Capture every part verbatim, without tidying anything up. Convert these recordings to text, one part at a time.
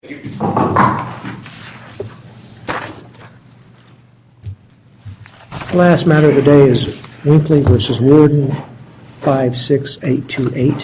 The last matter of the day is Winkley versus Warden, five six eight two eight.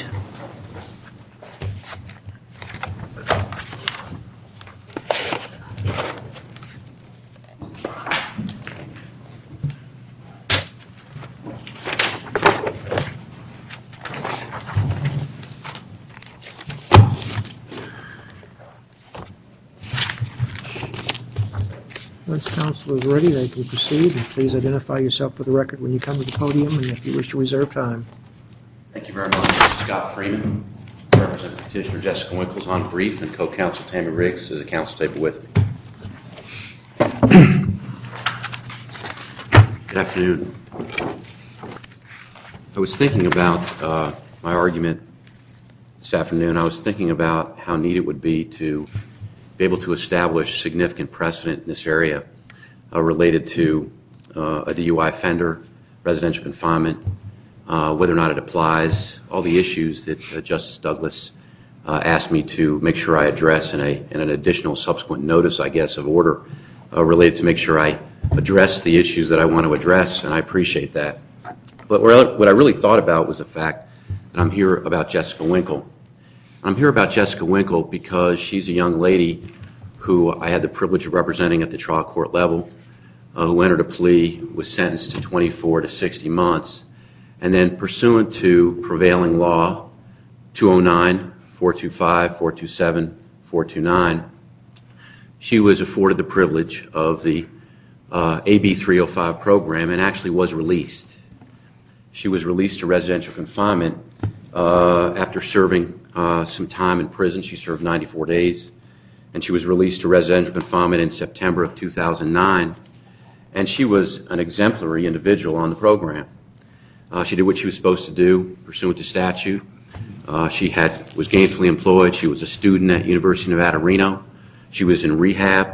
Once counsel is ready, they can proceed. And please identify yourself for the record when you come to the podium and if you wish to reserve time. Thank you very much. Scott Freeman, representative petitioner Jessica Winkles on brief, and co-counsel Tammy Riggs to the council table with me. Good afternoon. I was thinking about uh, my argument this afternoon. I was thinking about how neat it would be to be able to establish significant precedent in this area uh, related to uh, a D U I offender, residential confinement, uh, whether or not it applies, all the issues that uh, Justice Douglas uh, asked me to make sure I address in, a, in an additional subsequent notice, I guess, of order uh, related to make sure I address the issues that I want to address, and I appreciate that. But what I really thought about was the fact that I'm here about Jessica Winkle. I'm here about Jessica Winkle because she's a young lady who I had the privilege of representing at the trial court level, uh, who entered a plea, was sentenced to twenty-four to sixty months, and then pursuant to prevailing law two oh nine, four two five, four two seven, four two nine, she was afforded the privilege of the uh, A B three oh five program and actually was released. She was released to residential confinement uh, after serving Uh, some time in prison. She served ninety-four days, and she was released to residential confinement in September of two thousand nine, and she was an exemplary individual on the program. Uh, she did what she was supposed to do pursuant to statute. Uh, she had was gainfully employed. She was a student at University of Nevada, Reno. She was in rehab.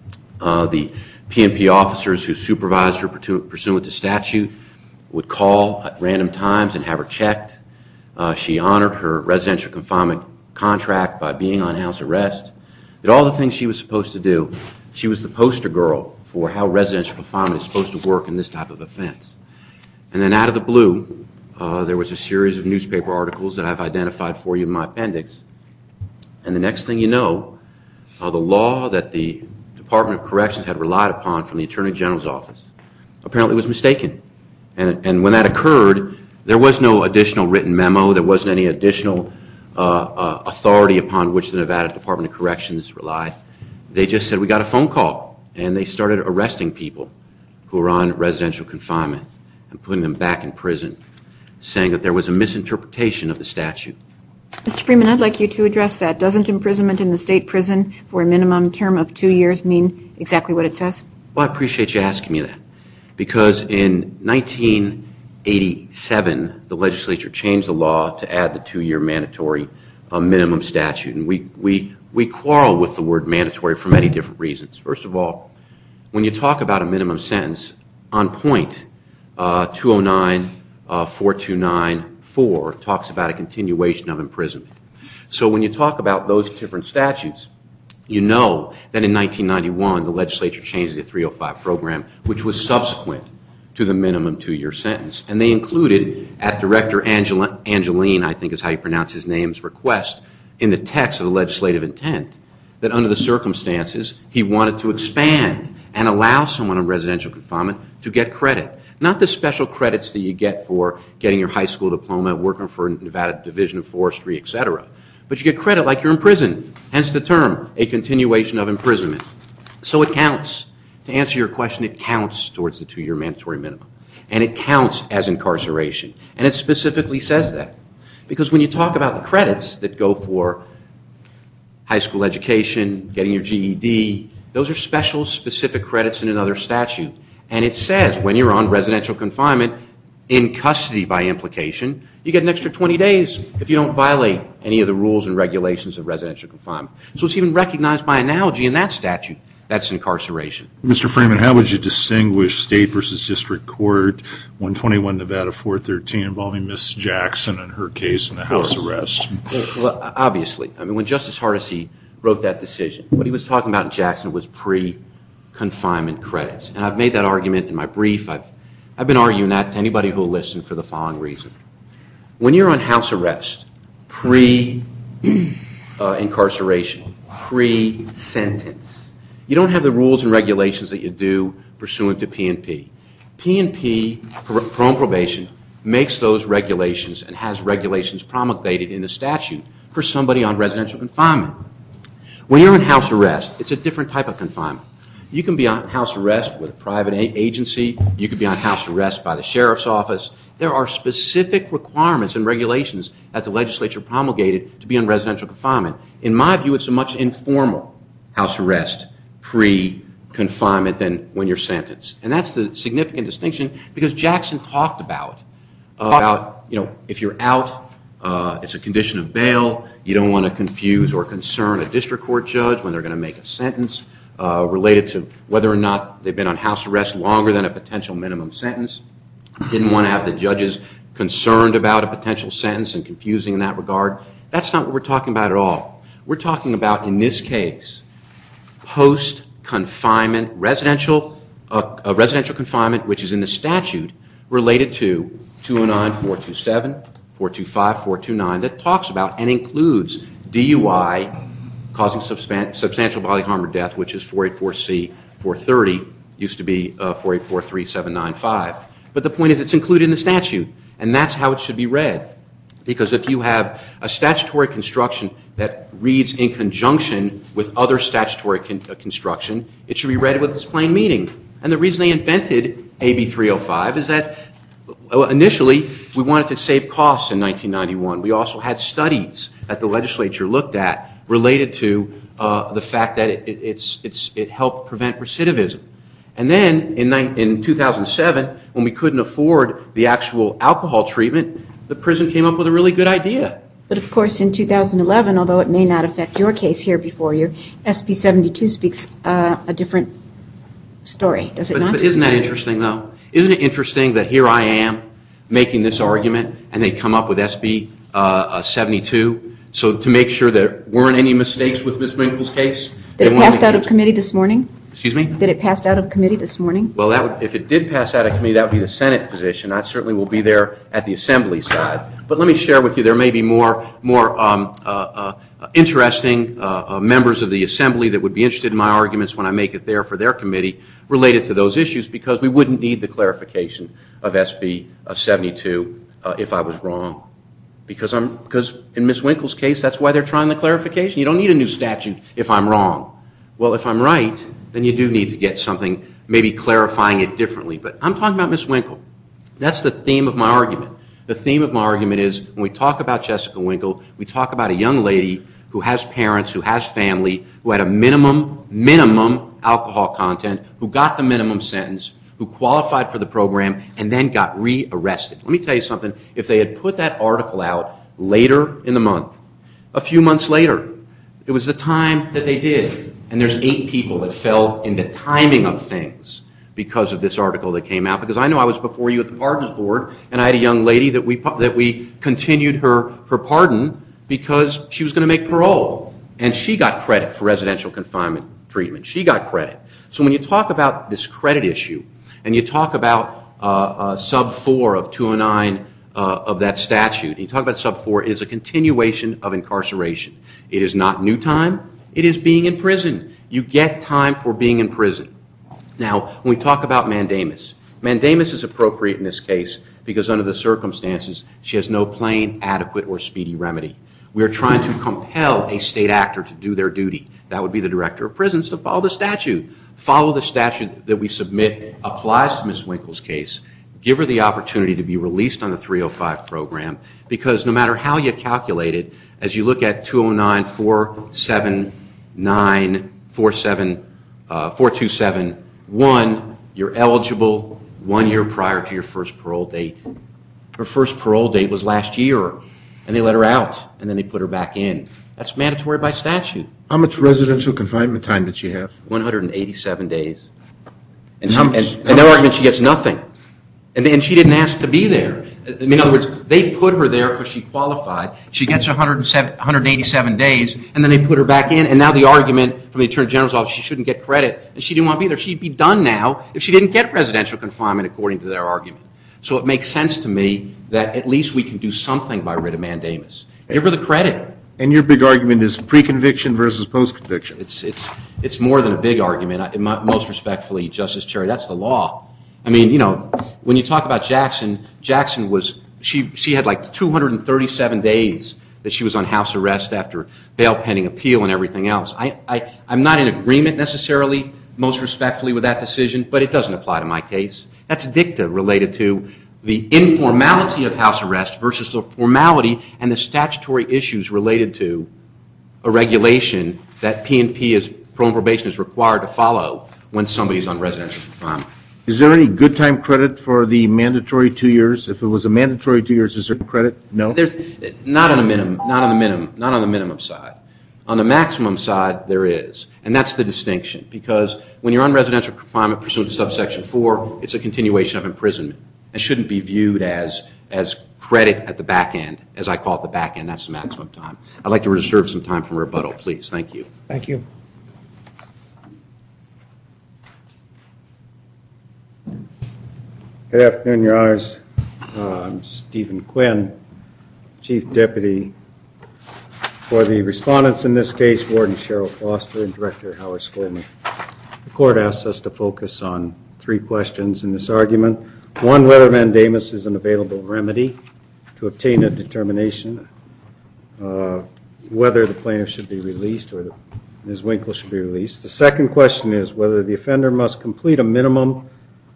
Uh, the P M P officers who supervised her pursuant to statute would call at random times and have her checked. Uh, she honored her residential confinement contract by being on house arrest, did all the things she was supposed to do. She was the poster girl for how residential confinement is supposed to work in this type of offense. And then out of the blue, uh, there was a series of newspaper articles that I've identified for you in my appendix. And the next thing you know, uh, the law that the Department of Corrections had relied upon from the Attorney General's office apparently was mistaken. And, and when that occurred, there was no additional written memo. There wasn't any additional uh, uh, authority upon which the Nevada Department of Corrections relied. They just said, we got a phone call, and they started arresting people who were on residential confinement and putting them back in prison, saying that there was a misinterpretation of the statute. Mister Freeman, I'd like you to address that. Doesn't imprisonment in the state prison for a minimum term of two years mean exactly what it says? Well, I appreciate you asking me that, because in nineteen eighty-seven, the legislature changed the law to add the two-year mandatory uh, minimum statute. And we, we, we quarrel with the word mandatory for many different reasons. First of all, when you talk about a minimum sentence, on point, uh, two oh nine, four two nine, four talks about a continuation of imprisonment. So when you talk about those different statutes, you know that in nineteen ninety-one, the legislature changed the three oh five program, which was subsequent to the minimum two-year sentence. And they included, at Director Angel- Angeline, I think is how you pronounce his name's request, in the text of the legislative intent, that under the circumstances, he wanted to expand and allow someone on residential confinement to get credit. Not the special credits that you get for getting your high school diploma, working for Nevada Division of Forestry, et cetera, but you get credit like you're in prison, hence the term, a continuation of imprisonment. So it counts. To answer your question, it counts towards the two-year mandatory minimum. And it counts as incarceration. And it specifically says that. Because when you talk about the credits that go for high school education, getting your G E D, those are special, specific credits in another statute. And it says when you're on residential confinement, in custody by implication, you get an extra twenty days if you don't violate any of the rules and regulations of residential confinement. So it's even recognized by analogy in that statute. That's incarceration. Mister Freeman, how would you distinguish State versus District Court one twenty-one Nevada four thirteen involving Miss Jackson and her case in the house arrest? Well, obviously. I mean, when Justice Hardesty wrote that decision. What he was talking about in Jackson was pre-confinement credits. And I've made that argument in my brief. I've, I've been arguing that to anybody who will listen for the following reason. When you're on house arrest, pre-incarceration, uh, pre-sentence, you don't have the rules and regulations that you do pursuant to P and P. P and P, parole probation, makes those regulations and has regulations promulgated in the statute for somebody on residential confinement. When you're in house arrest, it's a different type of confinement. You can be on house arrest with a private agency. You could be on house arrest by the sheriff's office. There are specific requirements and regulations that the legislature promulgated to be on residential confinement. In my view, it's a much informal house arrest pre-confinement than when you're sentenced. And that's the significant distinction because Jackson talked about, uh, about you know, if you're out, uh, it's a condition of bail. You don't want to confuse or concern a district court judge when they're going to make a sentence uh, related to whether or not they've been on house arrest longer than a potential minimum sentence. Didn't want to have the judges concerned about a potential sentence and confusing in that regard. That's not what we're talking about at all. We're talking about, in this case, post-confinement residential uh, uh, residential confinement, which is in the statute related to two oh nine, four two seven, four two five, four two nine, that talks about and includes D U I causing substan- substantial bodily harm or death, which is four eighty-four C four thirty, used to be uh, four eighty-four three seven nine five. But the point is it's included in the statute, and that's how it should be read. Because if you have a statutory construction that reads in conjunction with other statutory con- uh, construction, it should be read with its plain meaning. And the reason they invented A B three oh five is that uh, initially we wanted to save costs in nineteen ninety-one. We also had studies that the legislature looked at related to uh, the fact that it, it, it's, it's, it helped prevent recidivism. And then in, in two thousand seven, when we couldn't afford the actual alcohol treatment, the prison came up with a really good idea. But of course, in two thousand eleven, although it may not affect your case here before you, S B seventy-two speaks uh, a different story, does it but, not? But isn't that interesting, though? Isn't it interesting that here I am making this argument, and they come up with S B uh, seventy-two, so to make sure there weren't any mistakes with Miz Winkle's case? Did it pass out of committee this morning? Excuse me? Did it pass out of committee this morning? Well, that would, if it did pass out of committee, that would be the Senate position. I certainly will be there at the Assembly side. But let me share with you, there may be more, more um, uh, uh, interesting uh, uh, members of the Assembly that would be interested in my arguments when I make it there for their committee related to those issues, because we wouldn't need the clarification of S B seventy-two uh, if I was wrong. Because I'm, because in Miz Winkle's case, that's why they're trying the clarification. You don't need a new statute if I'm wrong. Well, if I'm right, then you do need to get something, maybe clarifying it differently. But I'm talking about Miz Winkle. That's the theme of my argument. The theme of my argument is when we talk about Jessica Winkle, we talk about a young lady who has parents, who has family, who had a minimum, minimum alcohol content, who got the minimum sentence, who qualified for the program, and then got re-arrested. Let me tell you something. If they had put that article out later in the month, a few months later, it was the time that they did. And there's eight people that fell in the timing of things because of this article that came out. Because I know I was before you at the Pardons Board, and I had a young lady that we that we continued her, her pardon because she was going to make parole. And she got credit for residential confinement treatment. She got credit. So when you talk about this credit issue, and you talk about uh, uh, sub four of two oh nine uh, of that statute, and you talk about sub four, it is a continuation of incarceration. It is not new time. It is being in prison. You get time for being in prison. Now, when we talk about mandamus, mandamus is appropriate in this case because under the circumstances, she has no plain, adequate, or speedy remedy. We are trying to compel a state actor to do their duty. That would be the director of prisons to follow the statute. Follow the statute that we submit applies to Miz Winkle's case. Give her the opportunity to be released on the three oh five program because no matter how you calculate it, as you look at two oh nine, four seven nine, four seven, uh, four two seven one, you're eligible one year prior to your first parole date. Her first parole date was last year, and they let her out, and then they put her back in. That's mandatory by statute. How much residential confinement time did she have? one hundred eighty-seven days. And, she, How much- and, how and their much- argument, she gets nothing. And, and she didn't ask to be there. In other words, they put her there because she qualified. She gets one hundred eighty-seven days, and then they put her back in, and now the argument from the Attorney General's office, she shouldn't get credit, and she didn't want to be there. She'd be done now if she didn't get residential confinement according to their argument. So it makes sense to me that at least we can do something by writ of mandamus. Give her the credit. And your big argument is pre-conviction versus post-conviction. It's, it's, it's more than a big argument. I, most respectfully, Justice Cherry, that's the law. I mean, you know, when you talk about Jackson, Jackson was, she, she had like two hundred thirty-seven days that she was on house arrest after bail pending appeal and everything else. I, I, I'm not in agreement necessarily, most respectfully, with that decision, but it doesn't apply to my case. That's dicta related to the informality of house arrest versus the formality and the statutory issues related to a regulation that P and P is, parole and probation is required to follow when somebody's on residential confinement. Is there any good time credit for the mandatory two years? If it was a mandatory two years, is there credit? No? There's not on a minimum, not on the minimum, not on the minimum side. On the maximum side, there is. And that's the distinction, because when you're on residential confinement pursuant to subsection four, it's a continuation of imprisonment. It shouldn't be viewed as, as credit at the back end, as I call it the back end. That's the maximum time. I'd like to reserve some time for rebuttal, please. Thank you. Thank you. Good afternoon, Your Honors. Uh, I'm Stephen Quinn, Chief Deputy for the respondents in this case, Warden Cheryl Foster and Director Howard Skolnick. The court asks us to focus on three questions in this argument. One, whether mandamus is an available remedy to obtain a determination, uh, whether the plaintiff should be released or the, Miz Winkle should be released. The second question is whether the offender must complete a minimum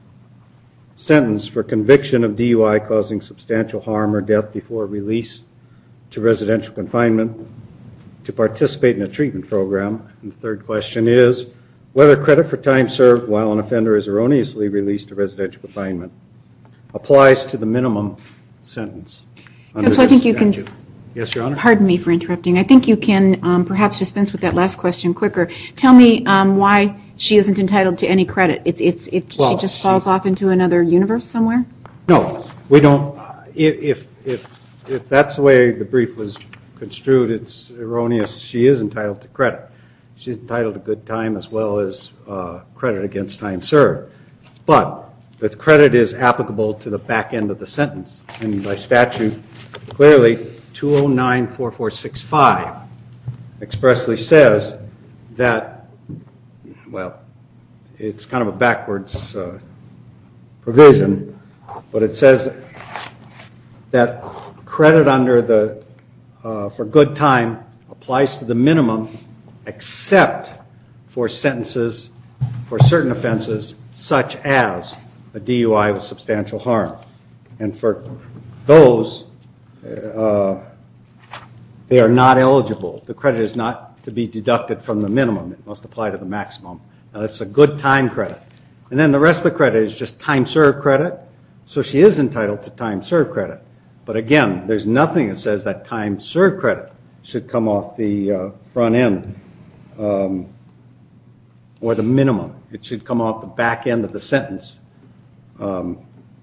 sentence for conviction of D U I causing substantial harm or death before release to residential confinement to participate in a treatment program. And the third question is whether credit for time served while an offender is erroneously released to residential confinement applies to the minimum sentence. Counsel, I think you can. Yes, Your Honor. Pardon me for interrupting. I think you can um, perhaps dispense with that last question quicker. Tell me um, why she isn't entitled to any credit. It's it's it. Well, she just falls she, off into another universe somewhere. No, we don't. If if if that's the way the brief was construed, it's erroneous. She is entitled to credit. She's entitled to good time as well as uh, credit against time served. But the credit is applicable to the back end of the sentence, and by statute, clearly, two oh nine four four six five expressly says that, well, it's kind of a backwards uh, provision, but it says that credit under the, uh, for good time applies to the minimum except for sentences for certain offenses such as a D U I with substantial harm. And for those, uh, they are not eligible. The credit is not to be deducted from the minimum. It must apply to the maximum. Now, that's a good time credit. And then the rest of the credit is just time served credit, so she is entitled to time served credit. But again, there's nothing that says that time served credit should come off the uh, front end um, or the minimum. It should come off the back end of the sentence. Um,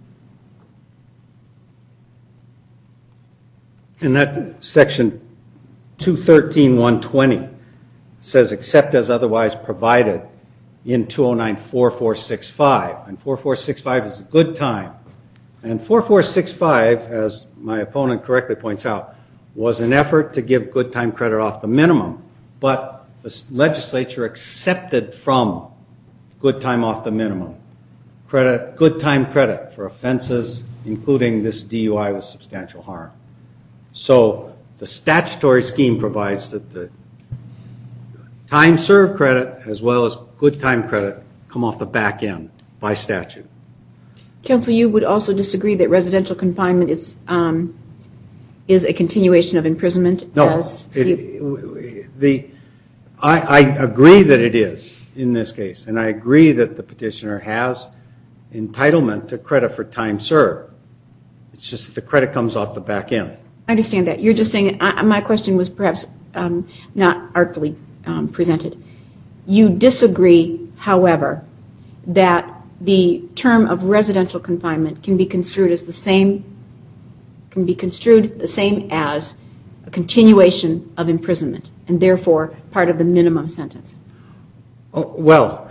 and that section two thirteen one twenty says except as otherwise provided in two oh nine four four six five. And four four six five is a good time. And four four six five, as my opponent correctly points out, was an effort to give good time credit off the minimum. But the legislature accepted from good time off the minimum credit, good time credit for offenses, including this D U I with substantial harm. So the statutory scheme provides that the time served credit as well as good time credit come off the back end by statute. Counsel, you would also disagree that residential confinement is um, is a continuation of imprisonment? No. As it, the, the, I, I agree that it is in this case, and I agree that the petitioner has entitlement to credit for time served. It's just that the credit comes off the back end. I understand that. You're just saying, I, my question was perhaps um, not artfully um, presented. You disagree, however, that the term of residential confinement can be construed as the same, can be construed the same as a continuation of imprisonment, and therefore part of the minimum sentence? Oh, well,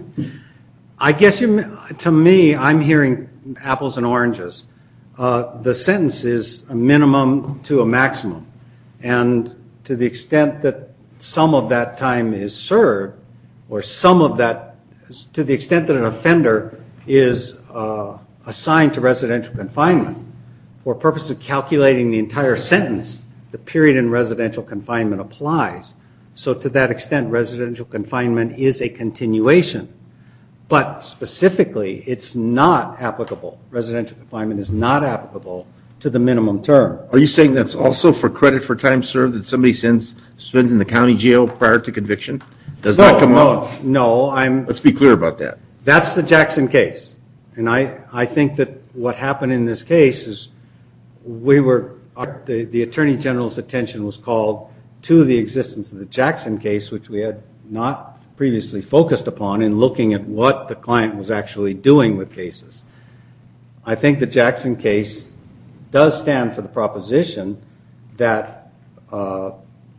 I guess you, to me, I'm hearing apples and oranges. Uh, the sentence is a minimum to a maximum, and to the extent that some of that time is served, or some of that, to the extent that an offender is uh, assigned to residential confinement, for purpose of calculating the entire sentence, the period in residential confinement applies. So to that extent, residential confinement is a continuation. But specifically, it's not applicable. Residential confinement is not applicable to the minimum term. Are you saying that's also for credit for time served that somebody sends, spends in the county jail prior to conviction? Does No, not come no, off? no, I'm, Let's be clear about that. that's the Jackson case. And I, I think that what happened in this case is we were, our- the, the Attorney General's attention was called to the existence of the Jackson case, which we had not previously focused upon in looking at what the client was actually doing with cases. I think the Jackson case does stand for the proposition that uh,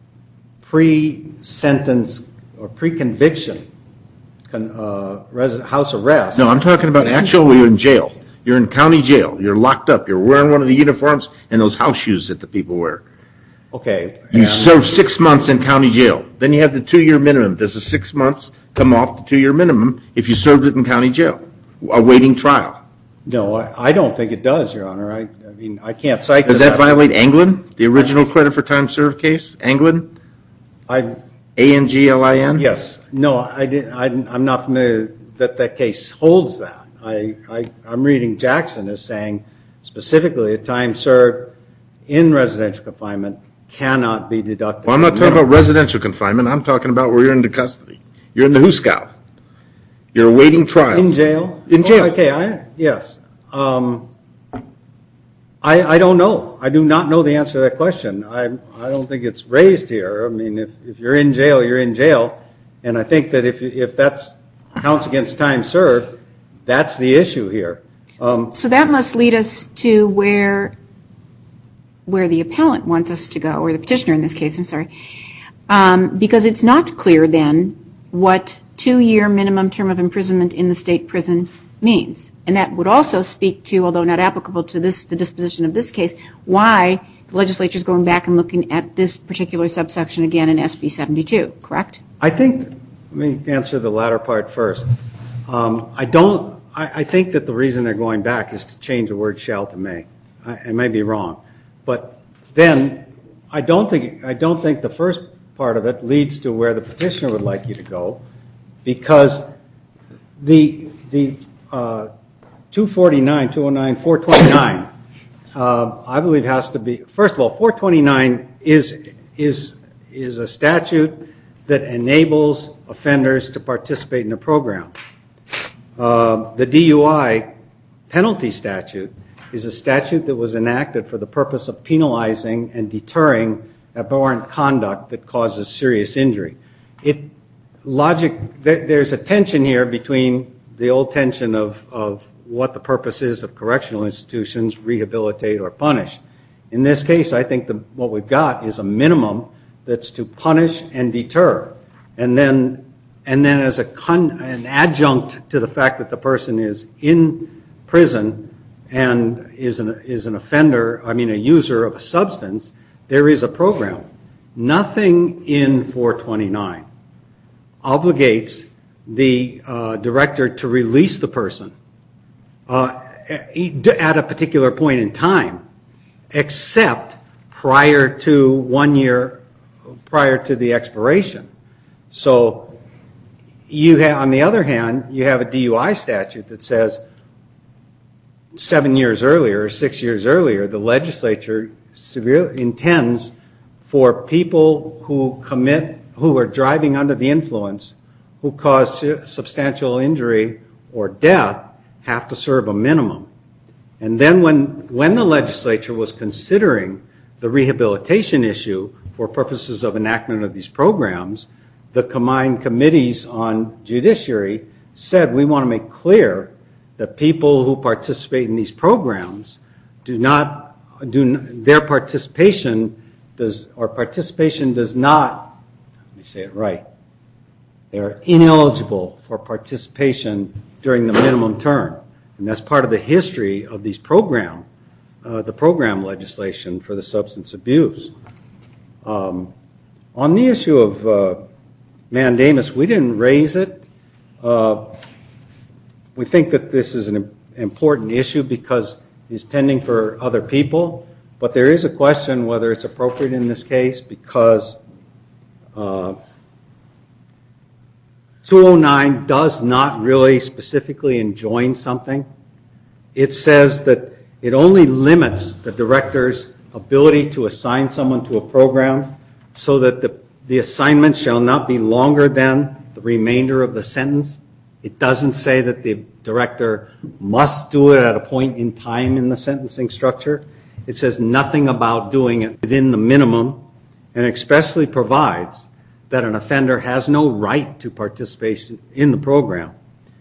pre-sentence or pre-conviction con, uh, res- house arrest. No, I'm talking about actual, you're in jail. You're in county jail. You're locked up. You're wearing one of the uniforms and those house shoes that the people wear. Okay. You and- serve six months in county jail. Then you have the two-year minimum. Does the six months come off the two-year minimum if you served it in county jail, awaiting trial? No, I, I don't think it does, Your Honor. I, I mean, I can't cite. Does to that violate Anglin, the original credit for time served case? Anglin? I, A N G L I N? yes. No, I didn't, I, I'm not familiar that that case holds that. I, I, I'm reading Jackson as saying specifically a time served in residential confinement cannot be deducted. Well, I'm not talking about residential confinement. I'm talking about where you're in the custody. You're in the Huskow. You're awaiting trial. In jail? In jail. Oh, okay, I, yes. Um, I, I don't know. I do not know the answer to that question. I, I don't think it's raised here. I mean, if, if you're in jail, you're in jail. And I think that if, if that's counts against time served, that's the issue here. Um, So that must lead us to where, where the appellant wants us to go, or the petitioner in this case, I'm sorry, um, because it's not clear then what two-year minimum term of imprisonment in the state prison means. And that would also speak to, although not applicable to this, the disposition of this case, why the legislature is going back and looking at this particular subsection again in S B seventy-two, correct? I think, let me answer the latter part first. Um, I don't, I, I think that the reason they're going back is to change the word shall to may. I, I may be wrong. But then, I don't think, I don't think the first part of it leads to where the petitioner would like you to go, because the, the uh, two forty-nine, two oh nine, four twenty-nine, uh, I believe has to be, first of all, four twenty-nine is, is, is a statute that enables offenders to participate in a program. Uh, the D U I penalty statute is a statute that was enacted for the purpose of penalizing and deterring abhorrent conduct that causes serious injury. It logic there, there's a tension here between the old tension of, of what the purpose is of correctional institutions, rehabilitate or punish. In this case, I think the, what we've got is a minimum that's to punish and deter, and then and then as a con, an adjunct to the fact that the person is in prison and is an is an offender, I mean a user of a substance, there is a program. Nothing in four twenty-nine obligates the uh, director to release the person uh, at a particular point in time, except prior to one year, prior to the expiration. So you have, on the other hand, you have a D U I statute that says seven years earlier, or six years earlier, the legislature severely intends for people who commit, who are driving under the influence, who cause substantial injury or death, have to serve a minimum. And then when, when the legislature was considering the rehabilitation issue for purposes of enactment of these programs, the combined committees on judiciary said we want to make clear the people who participate in these programs do not, do their participation does, or participation does not, let me say it right, they are ineligible for participation during the minimum term. And that's part of the history of these program, uh, the program legislation for the substance abuse. Um, on the issue of uh, mandamus, we didn't raise it. Uh, we think that this is an important issue because it's pending for other people, but there is a question whether it's appropriate in this case because uh, two oh nine does not really specifically enjoin something. It says that it only limits the director's ability to assign someone to a program so that the, the assignment shall not be longer than the remainder of the sentence. It doesn't say that the director must do it at a point in time in the sentencing structure. It says nothing about doing it within the minimum, and especially provides that an offender has no right to participate in the program.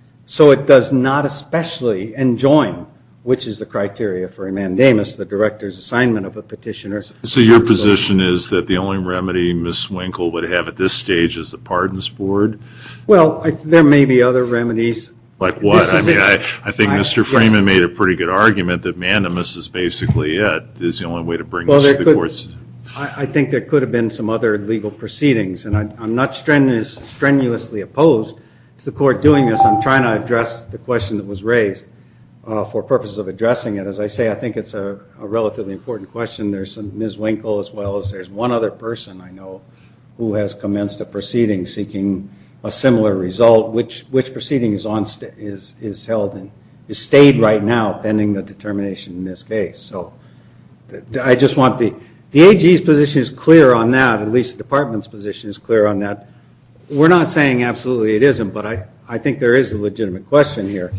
So it does not especially enjoin, which is the criteria for a mandamus, the director's assignment of a petitioner. So your position is that the only remedy Miz Winkle would have at this stage is the pardons board? Well, I, there may be other remedies. Like what? I mean, a, I, I think I, Mister Freeman yes. made a pretty good argument that mandamus is basically it, is the only way to bring well, this to the could, courts. I, I think there could have been some other legal proceedings, and I, I'm not strenuous, strenuously opposed to the court doing this. I'm trying to address the question that was raised uh, for purposes of addressing it. As I say, I think it's a, a relatively important question. There's some Miz Winkle as well as there's one other person I know who has commenced a proceeding seeking a similar result, which which proceeding is on st- is is held and is stayed right now pending the determination in this case. So th- I just want the the A G's position is clear on that. At least the department's position is clear on that. We're not saying absolutely it isn't, but I, I think there is a legitimate question here.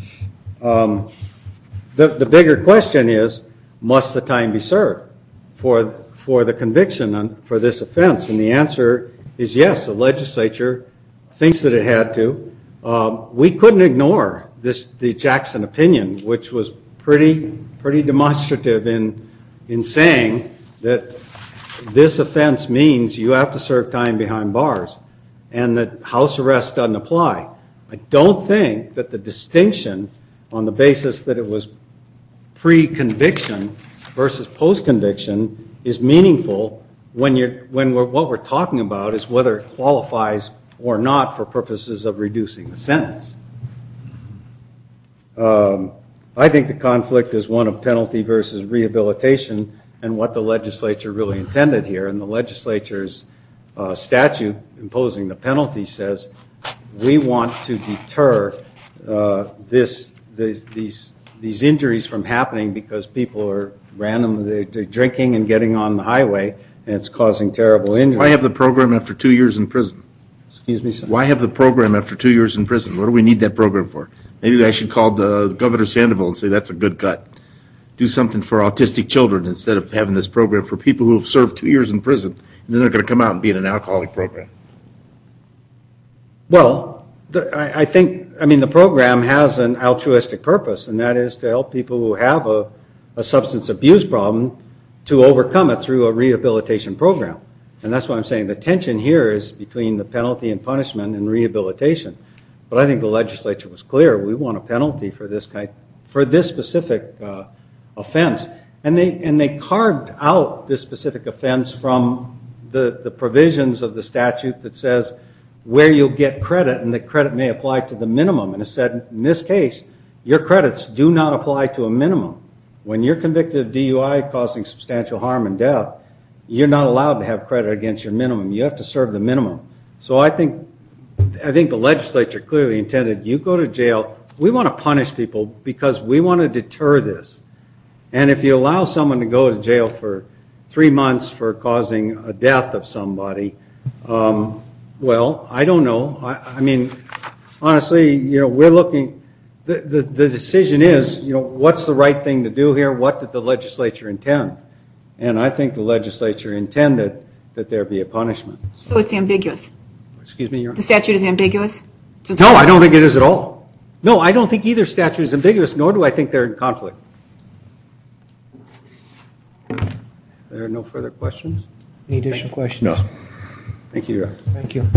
Um, the the bigger question is, must the time be served for for the conviction on, for this offense? And the answer is yes. The legislature thinks that it had to. Um, we couldn't ignore this the Jackson opinion, which was pretty pretty demonstrative in in saying that this offense means you have to serve time behind bars, and that house arrest doesn't apply. I don't think that the distinction on the basis that it was pre-conviction versus post-conviction is meaningful when you're when we're, what we're talking about is whether it qualifies or not for purposes of reducing the sentence. Um, I think the conflict is one of penalty versus rehabilitation and what the legislature really intended here. And the legislature's uh, statute imposing the penalty says we want to deter uh, this, this these these injuries from happening because people are randomly they're drinking and getting on the highway and it's causing terrible injury. Why have the program after two years in prison? Excuse me, sir. Why have the program after two years in prison? What do we need that program for? Maybe I should call the Governor Sandoval and say that's a good cut. Do something for autistic children instead of having this program for people who have served two years in prison and then they're going to come out and be in an alcoholic program. Well, the, I, I think, I mean, the program has an altruistic purpose, and that is to help people who have a, a substance abuse problem to overcome it through a rehabilitation program. And that's why I'm saying the tension here is between the penalty and punishment and rehabilitation. But I think the legislature was clear. We want a penalty for this kind, for this specific uh, offense. And they and they carved out this specific offense from the, the provisions of the statute that says where you'll get credit, and the credit may apply to the minimum. And it said, in this case, your credits do not apply to a minimum. When you're convicted of D U I causing substantial harm and death, you're not allowed to have credit against your minimum. You have to serve the minimum. So I think I think the legislature clearly intended you go to jail. We want to punish people because we want to deter this. And if you allow someone to go to jail for three months for causing a death of somebody, um, well, I don't know. I, I mean, honestly, you know, we're looking. The, the the decision is, you know, what's the right thing to do here? What did the legislature intend? And I think the legislature intended that there be a punishment. So it's ambiguous. Excuse me, Your Honor? The statute is ambiguous? No, I don't think it is at all. No, I don't think either statute is ambiguous, nor do I think they're in conflict. There are no further questions? Any additional questions? No. Thank you, Your Honor. Thank you.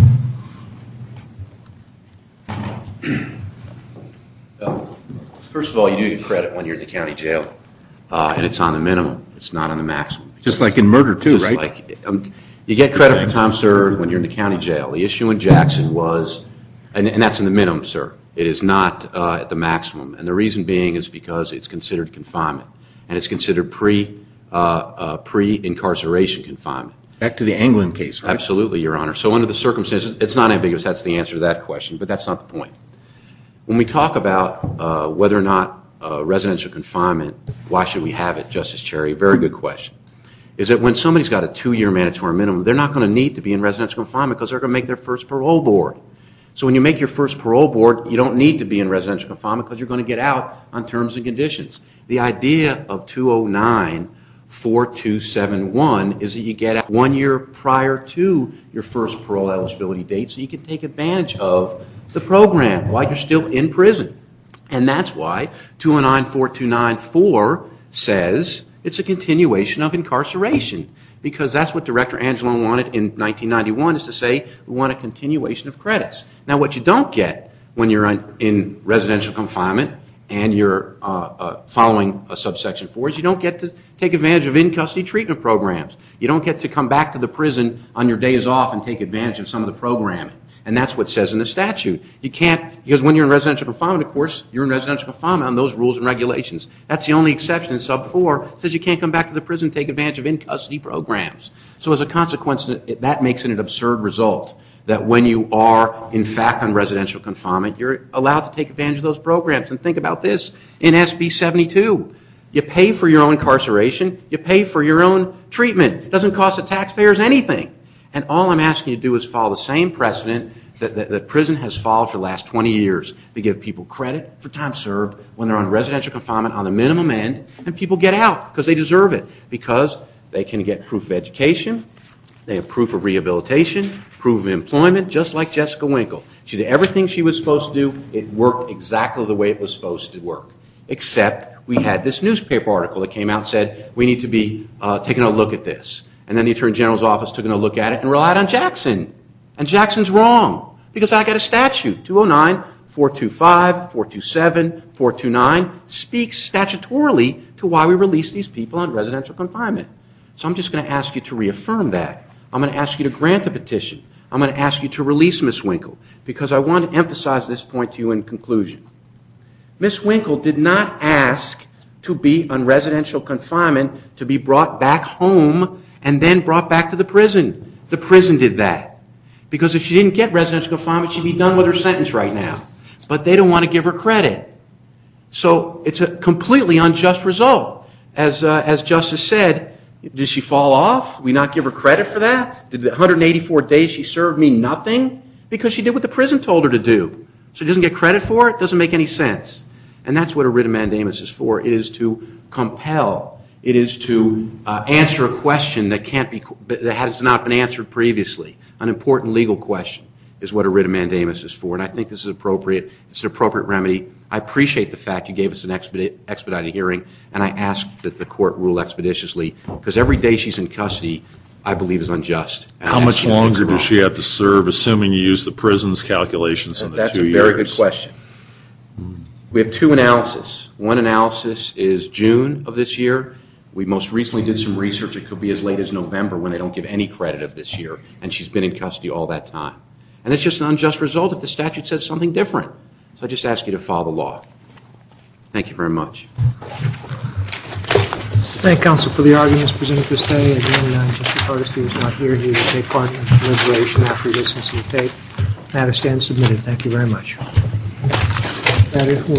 First of all, you do get credit when you're in the county jail, uh, and it's on the minimum. It's not on the maximum. Just like in murder, too, Just right? like, um, you get credit for time served when you're in the county jail. The issue in Jackson was, and, and that's in the minimum, sir. It is not uh, at the maximum. And the reason being is because it's considered confinement, and it's considered pre, uh, uh, pre-incarceration confinement. Back to the Anglin case, right? Absolutely, Your Honor. So under the circumstances, it's not ambiguous. That's the answer to that question, but that's not the point. When we talk about uh, whether or not uh, residential confinement, why should we have it, Justice Cherry? Very good question. Is that when somebody's got a two-year mandatory minimum, they're not going to need to be in residential confinement because they're going to make their first parole board. So when you make your first parole board, you don't need to be in residential confinement because you're going to get out on terms and conditions. The idea of two oh nine four two seven one is that you get out one year prior to your first parole eligibility date so you can take advantage of the program while you're still in prison. And that's why two oh nine four two nine four says it's a continuation of incarceration, because that's what Director Angelone wanted in nineteen ninety-one, is to say we want a continuation of credits. Now, what you don't get when you're in residential confinement and you're uh, uh, following a subsection four is you don't get to take advantage of in-custody treatment programs. You don't get to come back to the prison on your days off and take advantage of some of the programming. And that's what it says in the statute. You can't, because when you're in residential confinement, of course, you're in residential confinement on those rules and regulations. That's the only exception in sub four. It says you can't come back to the prison and take advantage of in-custody programs. So as a consequence, that makes it an absurd result that when you are, in fact, on residential confinement, you're allowed to take advantage of those programs. And think about this. In S B seventy-two, you pay for your own incarceration. You pay for your own treatment. It doesn't cost the taxpayers anything. And all I'm asking you to do is follow the same precedent that, that, that prison has followed for the last twenty years. They give people credit for time served when they're on residential confinement on the minimum end, and people get out because they deserve it, because they can get proof of education, they have proof of rehabilitation, proof of employment, just like Jessica Winkle. She did everything she was supposed to do. It worked exactly the way it was supposed to work, except we had this newspaper article that came out and said we need to be uh, taking a look at this. And then the Attorney General's office took a look at it and relied on Jackson. And Jackson's wrong, because I got a statute, two oh nine four two five, four two seven, four two nine, speaks statutorily to why we release these people on residential confinement. So I'm just going to ask you to reaffirm that. I'm going to ask you to grant the petition. I'm going to ask you to release Miz Winkle, because I want to emphasize this point to you in conclusion. Miz Winkle did not ask to be on residential confinement to be brought back home and then brought back to the prison. The prison did that. Because if she didn't get residential confinement, she'd be done with her sentence right now. But they don't want to give her credit. So it's a completely unjust result. As, uh, as Justice said, did she fall off? We not give her credit for that? Did the one hundred eighty-four days she served mean nothing? Because she did what the prison told her to do. So she doesn't get credit for it? Doesn't make any sense. And that's what a writ of mandamus is for. It is to compel. It is to uh, answer a question that can't be, that has not been answered previously. An important legal question is what a writ of mandamus is for. And I think this is appropriate. It's an appropriate remedy. I appreciate the fact you gave us an expedite, expedited hearing, and I ask that the court rule expeditiously, because every day she's in custody, I believe, is unjust. And How I much ask you to fix longer it does wrong. she have to serve, assuming you use the prison's calculations in the That's two a years? very good question. We have two analyses. One analysis is June of this year. We most recently did some research. It could be as late as November when they don't give any credit of this year, and she's been in custody all that time. And it's just an unjust result if the statute says something different. So I just ask you to follow the law. Thank you very much. Thank counsel for the arguments presented this day. Again, uh, Justice Hardesty was not here. He will take part in deliberation after he listens to the tape. Matter stands submitted. Thank you very much. That is